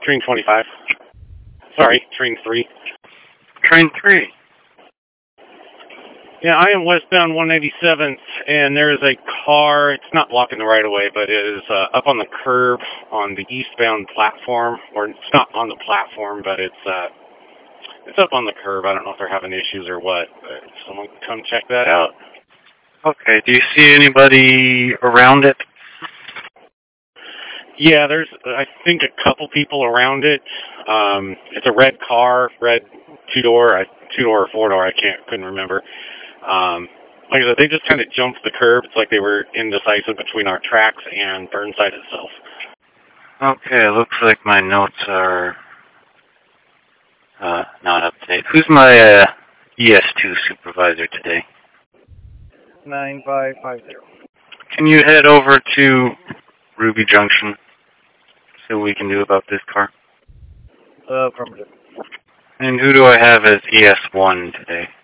Train 25. Sorry, Train 3. Train 3. Yeah, I am westbound 187th, and there is a car. It's not blocking the right-of-way, but it is up on the curb on the eastbound platform. Or it's not on the platform, but it's up on the curb. I don't know if they're having issues or what, but someone can come check that out. Okay, do you see anybody around it? Yeah, there's, I think, a couple people around it. It's a red car, red two-door or four-door, I couldn't remember. Like I said, they just kind of jumped the curb. It's like they were indecisive between our tracks and Burnside itself. Okay, looks like my notes are not up to date. Who's my ES2 supervisor today? 9550. Can you head over to Ruby Junction? See what we can do about this car. Affirmative. And who do I have as ES1 today?